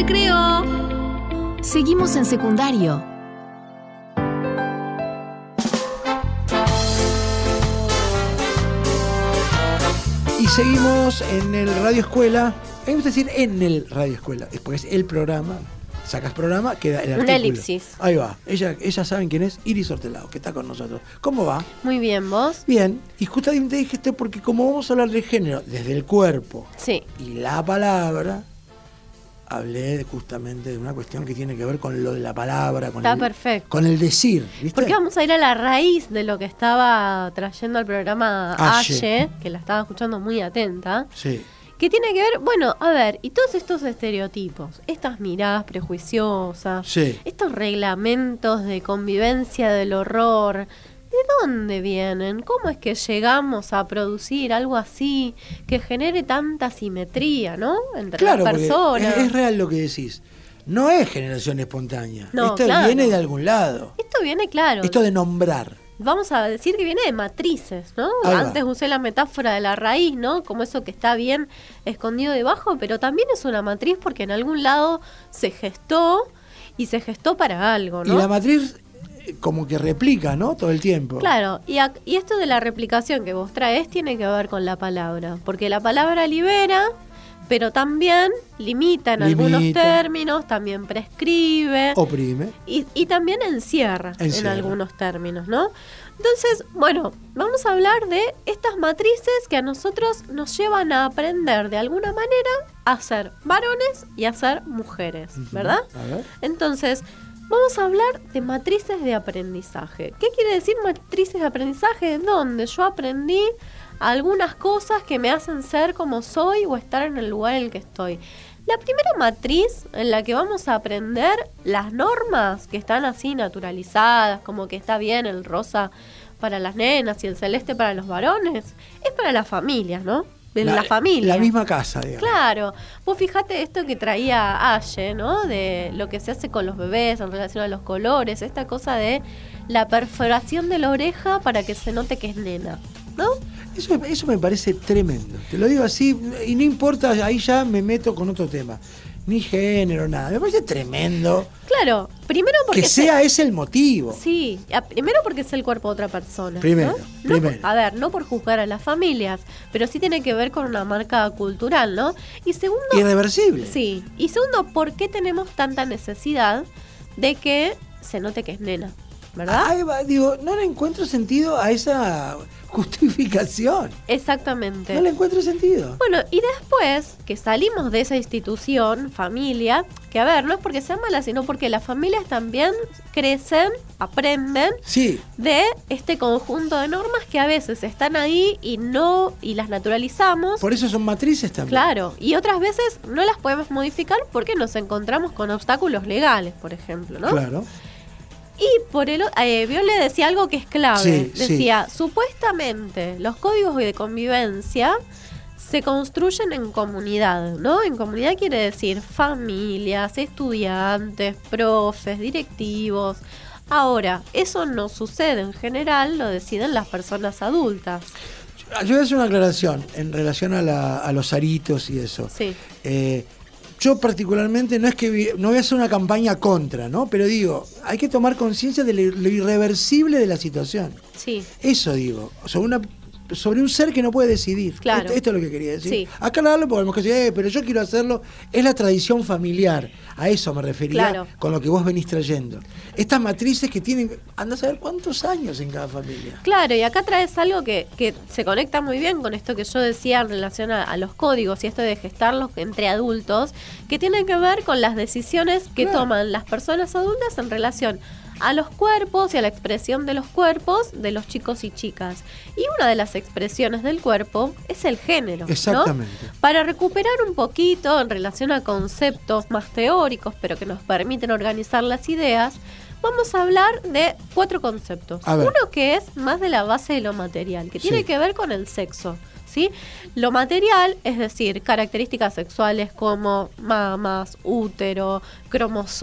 recreo. Seguimos en secundario. Y seguimos en el Radio Escuela. Me gusta decir en el Radio Escuela, porque es el programa. Sacas programa, queda el artículo. Una elipsis. Ahí va. Ella saben quién es, Iris Hortelao, que está con nosotros. ¿Cómo va? Muy bien, ¿vos? Bien. Y justamente dije esto porque como vamos a hablar de género desde el cuerpo y la palabra, hablé justamente de una cuestión que tiene que ver con lo de la palabra, perfecto. Con el decir, ¿viste? Porque vamos a ir a la raíz de lo que estaba trayendo al programa Aye, que la estaba escuchando muy atenta. Sí. Que tiene que ver, bueno, a ver, y todos estos estereotipos, estas miradas prejuiciosas, estos reglamentos de convivencia del horror, ¿de dónde vienen? ¿Cómo es que llegamos a producir algo así que genere tanta simetría, ¿no? Entre las personas. Es real lo que decís. No es generación espontánea. No, esto viene de algún lado. Esto viene, claro. Esto de nombrar. Vamos a decir que viene de matrices, ¿no? Antes usé la metáfora de la raíz, ¿no? Como eso que está bien escondido debajo, pero también es una matriz porque en algún lado se gestó y se gestó para algo, ¿no? Y la matriz como que replica, ¿no? Todo el tiempo. Claro, y esto de la replicación que vos traes tiene que ver con la palabra, porque la palabra libera, pero también limita en algunos términos, también prescribe. Oprime. Y también encierra en algunos términos, ¿no? Entonces, bueno, vamos a hablar de estas matrices que a nosotros nos llevan a aprender de alguna manera a ser varones y a ser mujeres, ¿verdad? A ver. Entonces, vamos a hablar de matrices de aprendizaje. ¿Qué quiere decir matrices de aprendizaje? Donde yo aprendí algunas cosas que me hacen ser como soy o estar en el lugar en el que estoy. La primera matriz en la que vamos a aprender las normas que están así naturalizadas, como que está bien el rosa para las nenas y el celeste para los varones, es para las familias, ¿no? De la familia. La misma casa, digamos. Claro. Vos fijate esto que traía Aye, ¿no? De lo que se hace con los bebés en relación a los colores, esta cosa de la perforación de la oreja para que se note que es nena, ¿no? Eso me parece tremendo. Te lo digo así, y no importa, ahí ya me meto con otro tema. Ni género, nada. Me parece tremendo. Claro, primero porque... Que sea ese el motivo. Sí, primero porque es el cuerpo de otra persona. Primero. A ver, no por juzgar a las familias, pero sí tiene que ver con una marca cultural, ¿no? Y segundo... Irreversible. Sí. Y segundo, ¿por qué tenemos tanta necesidad de que se note que es nena? ¿Verdad? Ahí va, digo, no le encuentro sentido a esa justificación. Exactamente. No le encuentro sentido. Bueno, y después que salimos de esa institución, familia, que a ver, no es porque sea mala, sino porque las familias también crecen, aprenden de este conjunto de normas que a veces están ahí y las naturalizamos. Por eso son matrices también. Claro, y otras veces no las podemos modificar porque nos encontramos con obstáculos legales, por ejemplo, ¿no? Claro. Y por Viole decía algo que es clave. Decía, supuestamente los códigos de convivencia se construyen en comunidad, ¿no? En comunidad quiere decir familias, estudiantes, profes, directivos. Ahora, eso no sucede en general, lo deciden las personas adultas. Yo voy a hacer una aclaración en relación a los aritos y eso. Sí. Yo particularmente no voy a hacer una campaña contra, ¿no? Pero digo, hay que tomar conciencia de lo irreversible de la situación. Sí. Eso digo, sobre un ser que no puede decidir. Claro. Esto es lo que quería decir. Sí. Aclararlo porque podemos decir, pero yo quiero hacerlo. Es la tradición familiar. A eso me refería con lo que vos venís trayendo. Estas matrices que tienen, anda a saber cuántos años en cada familia. Claro, y acá traes algo que se conecta muy bien con esto que yo decía en relación a los códigos y esto de gestarlos entre adultos, que tiene que ver con las decisiones que toman las personas adultas en relación a los cuerpos y a la expresión de los cuerpos de los chicos y chicas. Y una de las expresiones del cuerpo es el género, exactamente, ¿no? Para recuperar un poquito en relación a conceptos más teóricos, pero que nos permiten organizar las ideas, vamos a hablar de 4 conceptos. Uno que es más de la base de lo material, que tiene que ver con el sexo, ¿sí? Lo material, es decir, características sexuales como mamas, útero,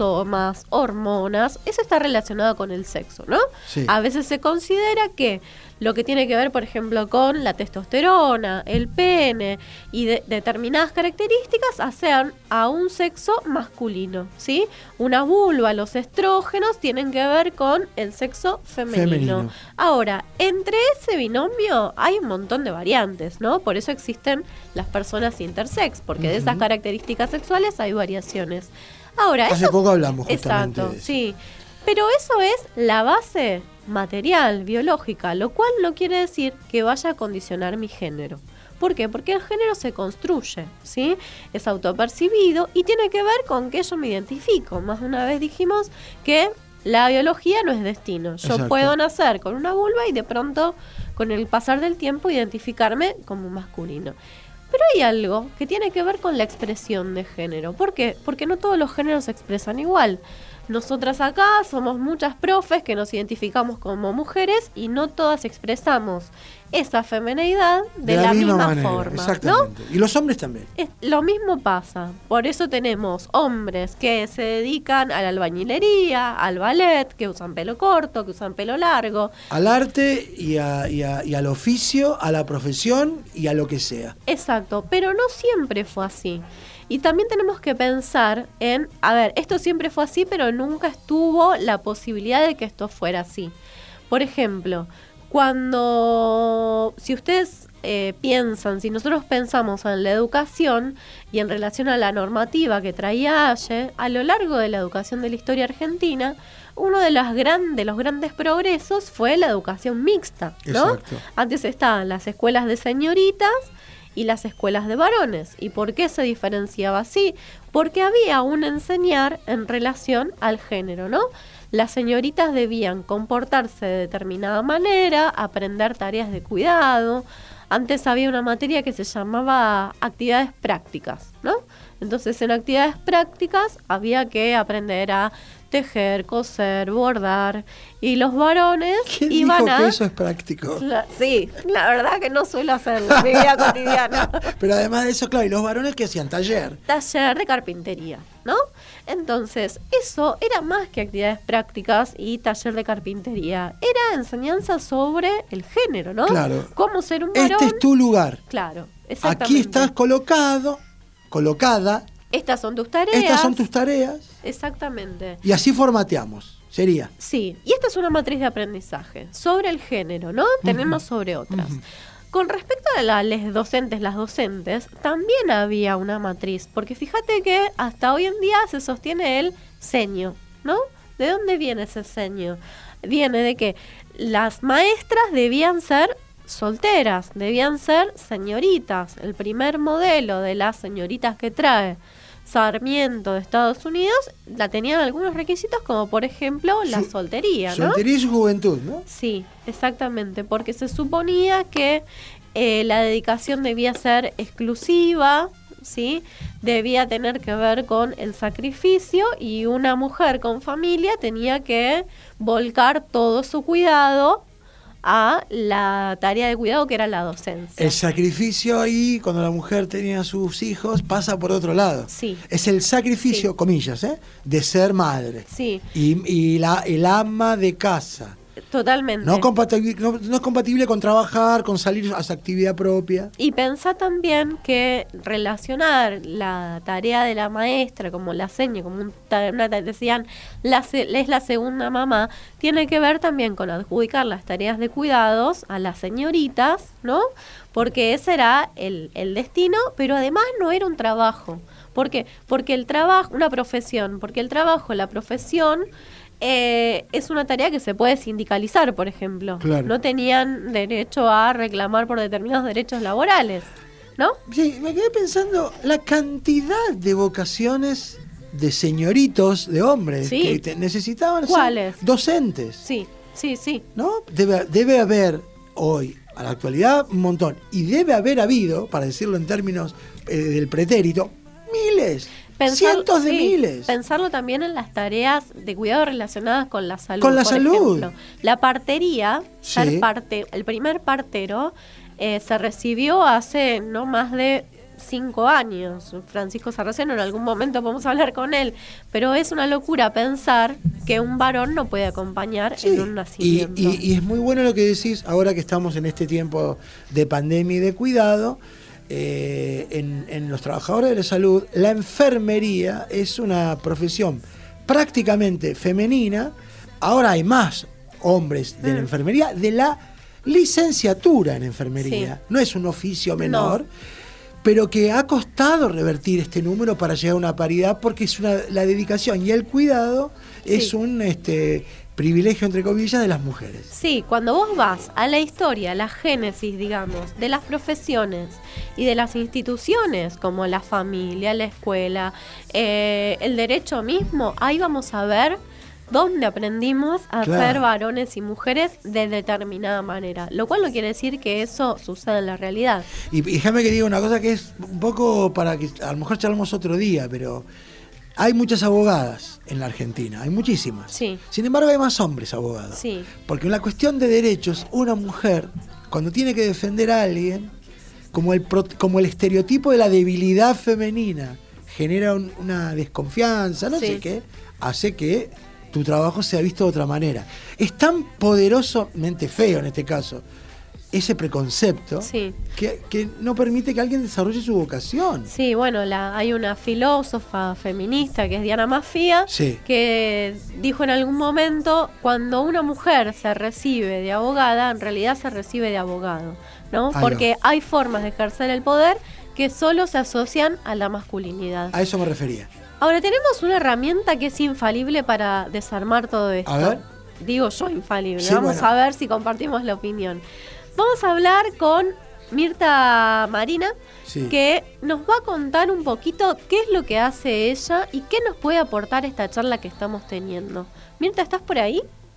cromosomas, hormonas, eso está relacionado con el sexo, ¿no? Sí. A veces se considera que lo que tiene que ver, por ejemplo, con la testosterona, el pene y determinadas características hacen a un sexo masculino, ¿sí? Una vulva, los estrógenos tienen que ver con el sexo femenino. Ahora, entre ese binomio hay un montón de variantes, ¿no? Por eso existen las personas intersex, porque de esas características sexuales hay variaciones. Ahora, hace poco hablamos justamente exacto, de eso. Sí. Pero eso es la base material, biológica, lo cual no quiere decir que vaya a condicionar mi género. ¿Por qué? Porque el género se construye, ¿sí? Es autopercibido y tiene que ver con que yo me identifico. Más de una vez dijimos que la biología no es destino. Yo Exacto. puedo nacer con una vulva y de pronto, con el pasar del tiempo, identificarme como masculino. Pero hay algo que tiene que ver con la expresión de género. ¿Por qué? Porque no todos los géneros se expresan igual. Nosotras acá somos muchas profes que nos identificamos como mujeres y no todas expresamos esa femineidad de la misma manera, forma. Exactamente. ¿No? Y los hombres también. Lo mismo pasa. Por eso tenemos hombres que se dedican a la albañilería, al ballet, que usan pelo corto, que usan pelo largo. Al arte y al oficio, a la profesión y a lo que sea. Exacto, pero no siempre fue así. Y también tenemos que pensar en, a ver, esto siempre fue así, pero nunca estuvo la posibilidad de que esto fuera así. Por ejemplo, si ustedes piensan, si nosotros pensamos en la educación y en relación a la normativa que traía Aye, a lo largo de la educación de la historia argentina, uno de los grandes progresos fue la educación mixta, ¿no? Exacto. Antes estaban las escuelas de señoritas y las escuelas de varones. ¿Y por qué se diferenciaba así? Porque había un enseñar en relación al género, ¿no? Las señoritas debían comportarse de determinada manera, aprender tareas de cuidado. Antes había una materia que se llamaba actividades prácticas, ¿no? Entonces, en actividades prácticas había que aprender a tejer, coser, bordar, y los varones ¿Quién iban dijo a... que eso es práctico? Sí, la verdad que no suelo hacerlo en mi vida cotidiana. Pero además de eso, claro, y los varones que hacían taller. Taller de carpintería, ¿no? Entonces, eso era más que actividades prácticas y taller de carpintería. Era enseñanza sobre el género, ¿no? Claro. Cómo ser un varón. Este es tu lugar. Claro, exactamente. Aquí estás colocada. Estas son tus tareas. Estas son tus tareas. Exactamente. Y así formateamos. Sería. Sí, y esta es una matriz de aprendizaje sobre el género, ¿no? Tenemos sobre otras. Con respecto a las docentes, también había una matriz, porque fíjate que hasta hoy en día se sostiene el seño, ¿no? ¿De dónde viene ese seño? Viene de que las maestras debían ser solteras, debían ser señoritas. El primer modelo de las señoritas que trae Sarmiento de Estados Unidos la tenían algunos requisitos, como por ejemplo la soltería, ¿no? Soltería y su juventud, ¿no? Sí, exactamente, porque se suponía que la dedicación debía ser exclusiva, ¿sí? Debía tener que ver con el sacrificio, y una mujer con familia tenía que volcar todo su cuidado a la tarea de cuidado que era la docencia. El sacrificio ahí, cuando la mujer tenía a sus hijos, pasa por otro lado. Sí. Es el sacrificio, Sí. comillas, de ser madre. Sí. Y el ama de casa. Totalmente. No es compatible con trabajar, con salir a su actividad propia. Y pensá también que relacionar la tarea de la maestra como la seño, como decían, es la segunda mamá, tiene que ver también con adjudicar las tareas de cuidados a las señoritas, ¿no? Porque ese era el destino, pero además no era un trabajo. ¿Por qué? Porque el trabajo, una profesión, porque el trabajo, la profesión, es una tarea que se puede sindicalizar, por ejemplo. Claro. No tenían derecho a reclamar por determinados derechos laborales, ¿no? Sí, me quedé pensando la cantidad de vocaciones de señoritos, de hombres, Sí. que necesitaban ¿Cuáles? ser docentes. Sí, sí, sí. ¿No? Debe haber hoy, a la actualidad, un montón. Y debe haber habido, para decirlo en términos del pretérito, miles. Cientos de miles. Pensarlo también en las tareas de cuidado relacionadas con la salud. Con la por salud. ejemplo. La partería, Sí. el primer partero se recibió hace no más de 5 años. Francisco Sarraceno, en algún momento podemos hablar con él, pero es una locura pensar que un varón no puede acompañar en un nacimiento. Y es muy bueno lo que decís ahora que estamos en este tiempo de pandemia y de cuidado. En los trabajadores de la salud, la enfermería es una profesión prácticamente femenina. Ahora hay más hombres de la enfermería, de la licenciatura en enfermería. No es un oficio menor, pero que ha costado revertir este número para llegar a una paridad, porque es la dedicación y el cuidado es un privilegio, entre comillas, de las mujeres. Sí, cuando vos vas a la historia, a la génesis, digamos, de las profesiones y de las instituciones, como la familia, la escuela, el derecho mismo, ahí vamos a ver dónde aprendimos a ser varones y mujeres de determinada manera, lo cual no quiere decir que eso suceda en la realidad. Y déjame que diga una cosa que es un poco para que a lo mejor charlamos otro día, pero hay muchas abogadas en la Argentina, hay muchísimas. Sí. Sin embargo, hay más hombres abogados. Sí. Porque en la cuestión de derechos, una mujer, cuando tiene que defender a alguien, como el estereotipo de la debilidad femenina genera una desconfianza, no sé qué, hace que tu trabajo sea visto de otra manera. Es tan poderosamente feo en este caso ese preconcepto que no permite que alguien desarrolle su vocación. Sí, bueno, hay una filósofa feminista que es Diana Maffia, que dijo en algún momento, cuando una mujer se recibe de abogada, en realidad se recibe de abogado, ¿no? Porque hay formas de ejercer el poder que solo se asocian a la masculinidad. A eso me refería. Ahora, tenemos una herramienta que es infalible para desarmar todo esto. A ver. Digo yo infalible, vamos a ver si compartimos la opinión. Vamos a hablar con Mirta Marina, que nos va a contar un poquito qué es lo que hace ella y qué nos puede aportar esta charla que estamos teniendo. Mirta, ¿estás por ahí?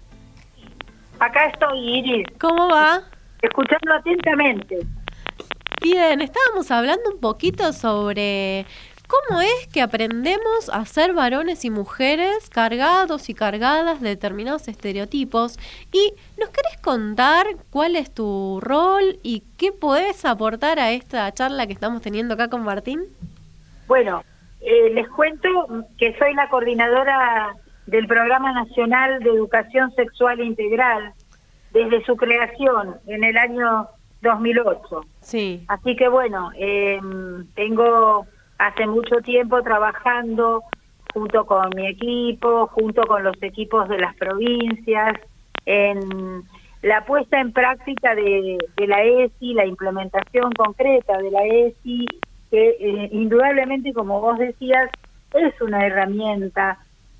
Acá estoy, Iris. ¿Cómo va? Escuchando atentamente. Bien, estábamos hablando un poquito sobre cómo es que aprendemos a ser varones y mujeres cargados y cargadas de determinados estereotipos. ¿Y nos querés contar cuál es tu rol y qué podés aportar a esta charla que estamos teniendo acá con Martín? Bueno, les cuento que soy la coordinadora del Programa Nacional de Educación Sexual Integral desde su creación en el año 2008. Sí. Así que bueno, tengo hace mucho tiempo trabajando junto con mi equipo, junto con los equipos de las provincias, en la puesta en práctica de la ESI, la implementación concreta de la ESI, que indudablemente, como vos decías, es una herramienta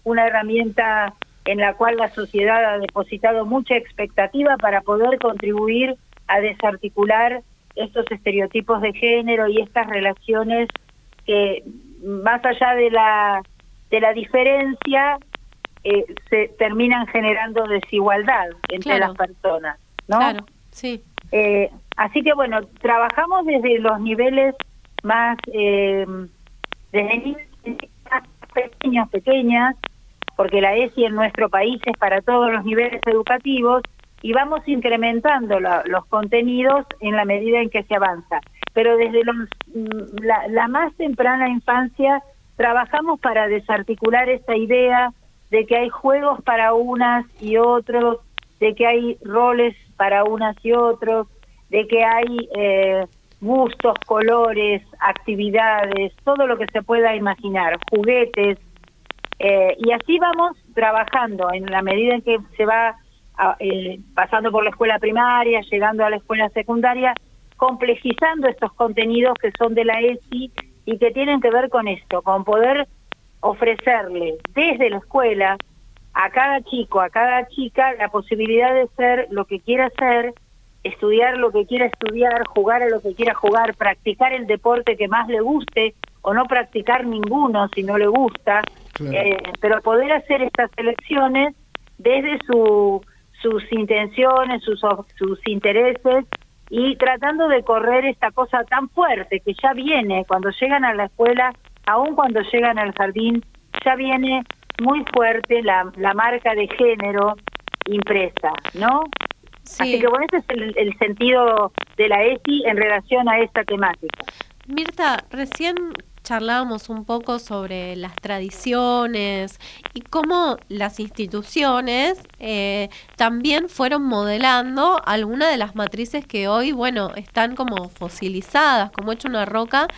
en la cual la sociedad ha depositado mucha expectativa para poder contribuir a desarticular estos estereotipos de género y estas relaciones que, más allá de la diferencia, se terminan generando desigualdad entre las personas, ¿no? Claro, sí. Así que bueno, trabajamos desde los niveles más desde niveles más pequeñas, porque la ESI en nuestro país es para todos los niveles educativos, y vamos incrementando los contenidos en la medida en que se avanza. Pero desde la más temprana infancia trabajamos para desarticular esta idea de que hay juegos para unas y otros, de que hay roles para unas y otros, de que hay gustos, colores, actividades, todo lo que se pueda imaginar, juguetes, y así vamos trabajando en la medida en que se va pasando por la escuela primaria, llegando a la escuela secundaria, complejizando estos contenidos que son de la ESI y que tienen que ver con esto, con poder ofrecerle desde la escuela a cada chico, a cada chica, la posibilidad de ser lo que quiera ser, estudiar lo que quiera estudiar, jugar a lo que quiera jugar, practicar el deporte que más le guste o no practicar ninguno si no le gusta, pero poder hacer estas elecciones desde sus intenciones, sus intereses, y tratando de correr esta cosa tan fuerte que ya viene cuando llegan a la escuela, aun cuando llegan al jardín, ya viene muy fuerte la marca de género impresa, ¿no? Sí. Así que bueno, ese es el sentido de la ESI en relación a esta temática. Mirta, recién charlábamos un poco sobre las tradiciones y cómo las instituciones también fueron modelando algunas de las matrices que hoy, bueno, están como fosilizadas, como hecho una roca,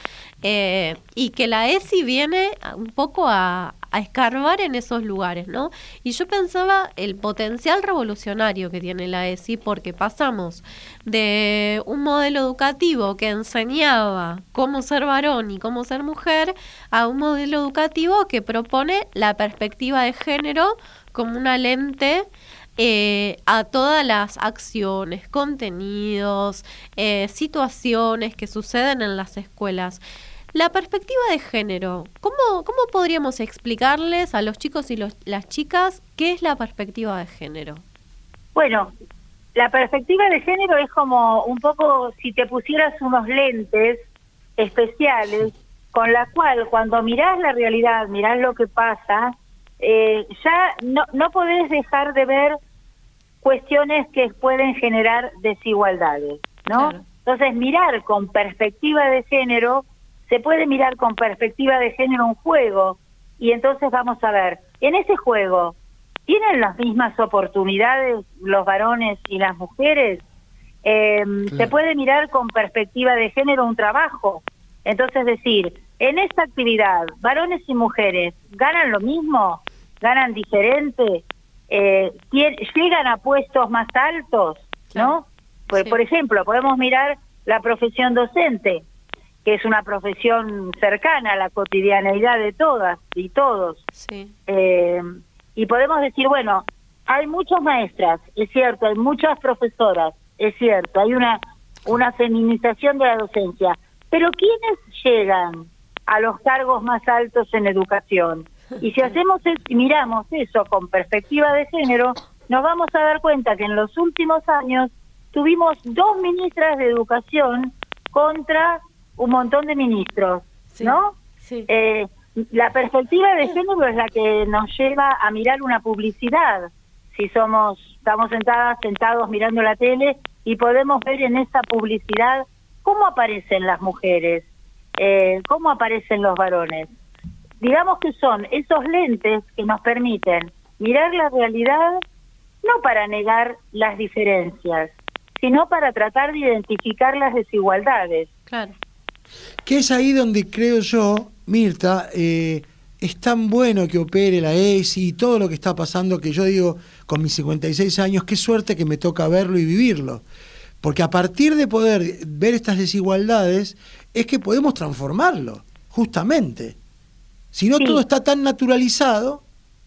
y que la ESI viene un poco a escarbar en esos lugares, ¿no? Y yo pensaba el potencial revolucionario que tiene la ESI, porque pasamos de un modelo educativo que enseñaba cómo ser varón y cómo ser mujer a un modelo educativo que propone la perspectiva de género como una lente a todas las acciones, contenidos, situaciones que suceden en las escuelas. La perspectiva de género, ¿cómo podríamos explicarles a los chicos y las chicas qué es la perspectiva de género? Bueno, la perspectiva de género es como un poco si te pusieras unos lentes especiales con la cual cuando mirás la realidad, mirás lo que pasa, ya no podés dejar de ver cuestiones que pueden generar desigualdades, ¿no? Claro. Entonces, mirar con perspectiva de género, se puede mirar con perspectiva de género un juego, y entonces vamos a ver, en ese juego, ¿tienen las mismas oportunidades los varones y las mujeres? Claro. Se puede mirar con perspectiva de género un trabajo, entonces decir, en esta actividad, varones y mujeres, ¿ganan lo mismo? ¿Ganan diferente? ¿Llegan a puestos más altos? ¿No? Pues, sí. Por ejemplo, podemos mirar la profesión docente, que es una profesión cercana a la cotidianeidad de todas y todos. Sí. Y podemos decir, bueno, hay muchas maestras, es cierto, hay muchas profesoras, es cierto, hay una feminización de la docencia, pero ¿quiénes llegan a los cargos más altos en educación? Y si hacemos miramos eso con perspectiva de género, nos vamos a dar cuenta que en los últimos años tuvimos 2 ministras de educación contra un montón de ministros, sí, ¿no? Sí. La perspectiva de género es la que nos lleva a mirar una publicidad. Si estamos sentados mirando la tele y podemos ver en esa publicidad cómo aparecen las mujeres, cómo aparecen los varones. Digamos que son esos lentes que nos permiten mirar la realidad no para negar las diferencias, sino para tratar de identificar las desigualdades. Claro. Que es ahí donde creo yo, Mirta, es tan bueno que opere la ESI y todo lo que está pasando, que yo digo, con mis 56 años, qué suerte que me toca verlo y vivirlo. Porque a partir de poder ver estas desigualdades, es que podemos transformarlo, justamente. Si no, sí, todo está tan naturalizado.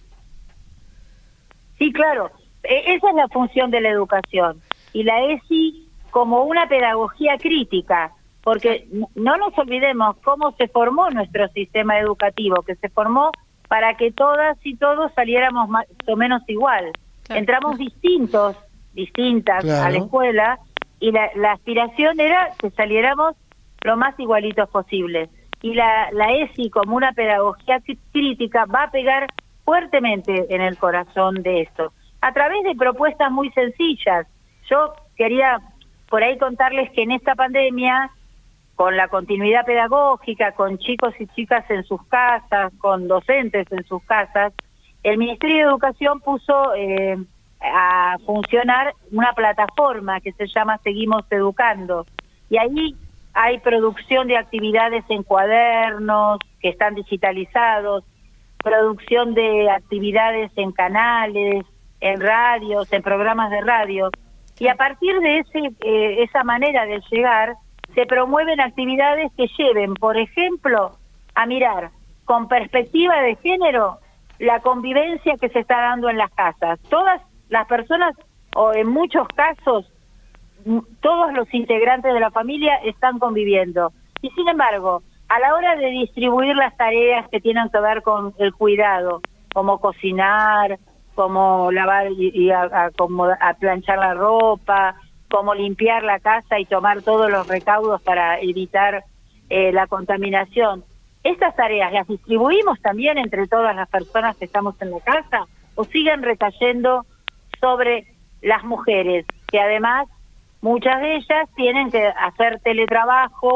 Sí, claro. Esa es la función de la educación. Y la ESI como una pedagogía crítica, porque no nos olvidemos cómo se formó nuestro sistema educativo, que se formó para que todas y todos saliéramos más o menos igual. Claro. Entramos distintas claro, a la escuela, y la aspiración era que saliéramos lo más igualitos posibles. Y la ESI como una pedagogía crítica va a pegar fuertemente en el corazón de esto, a través de propuestas muy sencillas. Yo quería por ahí contarles que en esta pandemia, con la continuidad pedagógica, con chicos y chicas en sus casas, con docentes en sus casas, el Ministerio de Educación puso a funcionar una plataforma que se llama Seguimos Educando, y ahí hay producción de actividades en cuadernos que están digitalizados, producción de actividades en canales, en radios, en programas de radio, y a partir de esa manera de llegar, se promueven actividades que lleven, por ejemplo, a mirar con perspectiva de género la convivencia que se está dando en las casas. Todas las personas, o en muchos casos, todos los integrantes de la familia están conviviendo. Y sin embargo, a la hora de distribuir las tareas que tienen que ver con el cuidado, como cocinar, como lavar como a planchar la ropa, como limpiar la casa y tomar todos los recaudos para evitar la contaminación, ¿estas tareas las distribuimos también entre todas las personas que estamos en la casa o siguen recayendo sobre las mujeres, que además muchas de ellas tienen que hacer teletrabajo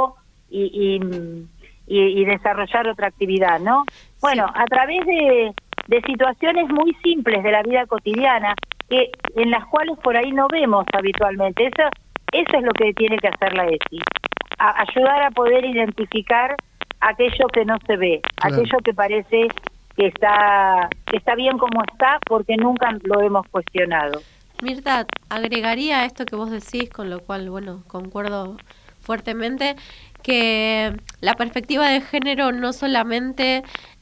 y desarrollar otra actividad, ¿no? Bueno, a través de situaciones muy simples de la vida cotidiana, en las cuales por ahí no vemos habitualmente. Eso es lo que tiene que hacer la ESI, ayudar a poder identificar aquello que no se ve, Claro. aquello que parece que está bien como está, porque nunca lo hemos cuestionado. Mirta, agregaría a esto que vos decís, con lo cual, bueno, concuerdo fuertemente, que la perspectiva de género no solamente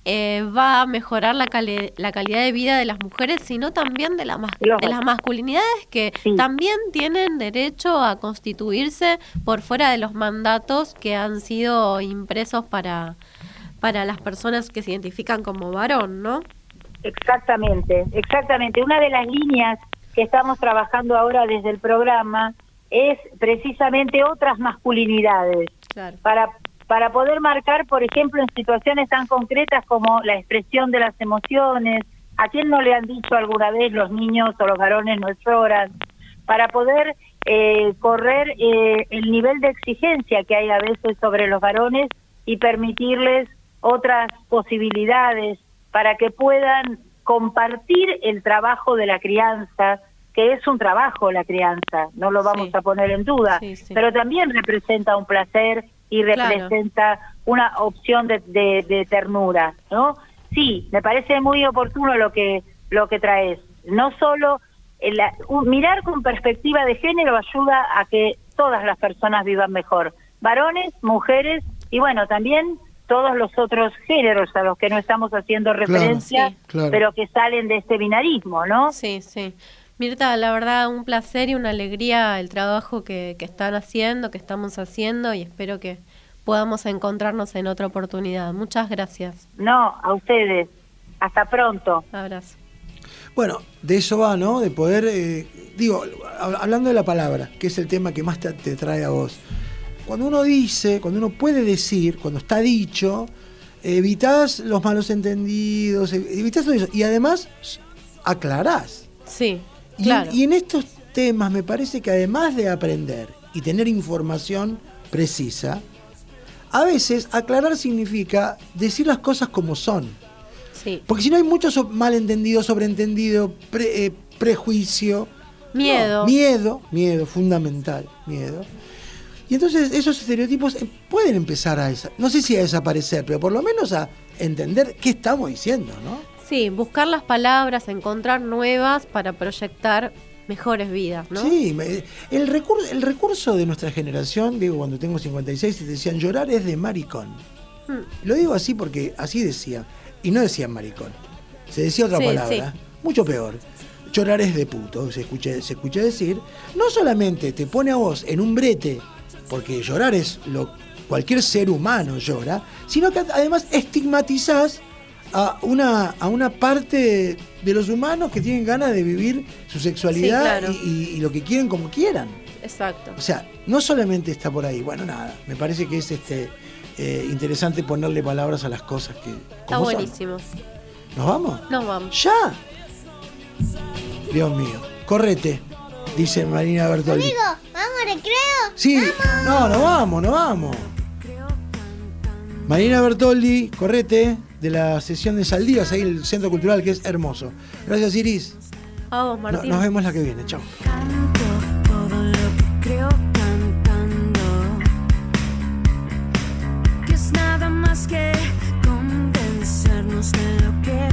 va a mejorar la calidad de vida de las mujeres, sino también de las masculinidades que Sí. también tienen derecho a constituirse por fuera de los mandatos que han sido impresos para las personas que se identifican como varón, ¿no? Exactamente. Una de las líneas que estamos trabajando ahora desde el programa es precisamente otras masculinidades, Claro. para poder marcar, por ejemplo, en situaciones tan concretas como la expresión de las emociones. ¿A quién no le han dicho alguna vez los niños o los varones no lloran? Para poder correr el nivel de exigencia que hay a veces sobre los varones y permitirles otras posibilidades para que puedan compartir el trabajo de la crianza, que es un trabajo la crianza, no lo vamos Sí. a poner en duda, Sí, sí. pero también representa un placer y representa una opción de ternura, ¿no? Sí, me parece muy oportuno lo que traes. No solo mirar con perspectiva de género ayuda a que todas las personas vivan mejor, varones, mujeres y bueno, también todos los otros géneros a los que no estamos haciendo referencia, sí. Claro. pero que salen de este binarismo, ¿no? Sí, sí. Mirta, la verdad, un placer y una alegría el trabajo que están haciendo, que estamos haciendo, y espero que podamos encontrarnos en otra oportunidad. Muchas gracias. No, a ustedes. Hasta pronto. Abrazo. Bueno, de eso va, ¿no? De poder, hablando de la palabra, que es el tema que más te trae a vos. Cuando uno dice, cuando uno puede decir, cuando está dicho, evitás los malos entendidos, evitás todo eso. Y además, aclarás. Sí, Y, claro. y en estos temas me parece que además de aprender y tener información precisa, a veces aclarar significa decir las cosas como son. Sí. Porque si no hay mucho malentendido, sobreentendido, prejuicio. Miedo. No, miedo, fundamental, miedo. Y entonces esos estereotipos pueden empezar no sé si a desaparecer, pero por lo menos a entender qué estamos diciendo, ¿no? Sí, buscar las palabras, encontrar nuevas para proyectar mejores vidas, ¿no? Sí, el recurso de nuestra generación, digo, cuando tengo 56, te decían llorar es de maricón. Lo digo así porque así decía. Y no decían maricón. Se decía otra Sí, palabra, sí. mucho peor. Llorar es de puto, se escucha decir. No solamente te pone a vos en un brete, porque llorar es cualquier ser humano llora, sino que además estigmatizás a una parte de los humanos que tienen ganas de vivir su sexualidad. Sí, claro. y lo que quieren como quieran. Exacto. O sea, no solamente está por ahí. Bueno, nada, me parece que es interesante ponerle palabras a las cosas que Está como son. buenísimo. ¿Nos vamos? Nos vamos. ¡Ya! Dios mío. Correte, dice Marina Bertoldi. Amigo, ¿vamos al recreo? Sí, no vamos. Marina Bertoldi, correte, de la sesión de Saldías, ahí el Centro Cultural, que es hermoso. Gracias, Iris. A vos, Martín. Nos vemos la que viene. Chao. Canto todo lo que creo cantando, que es nada más que convencernos de lo que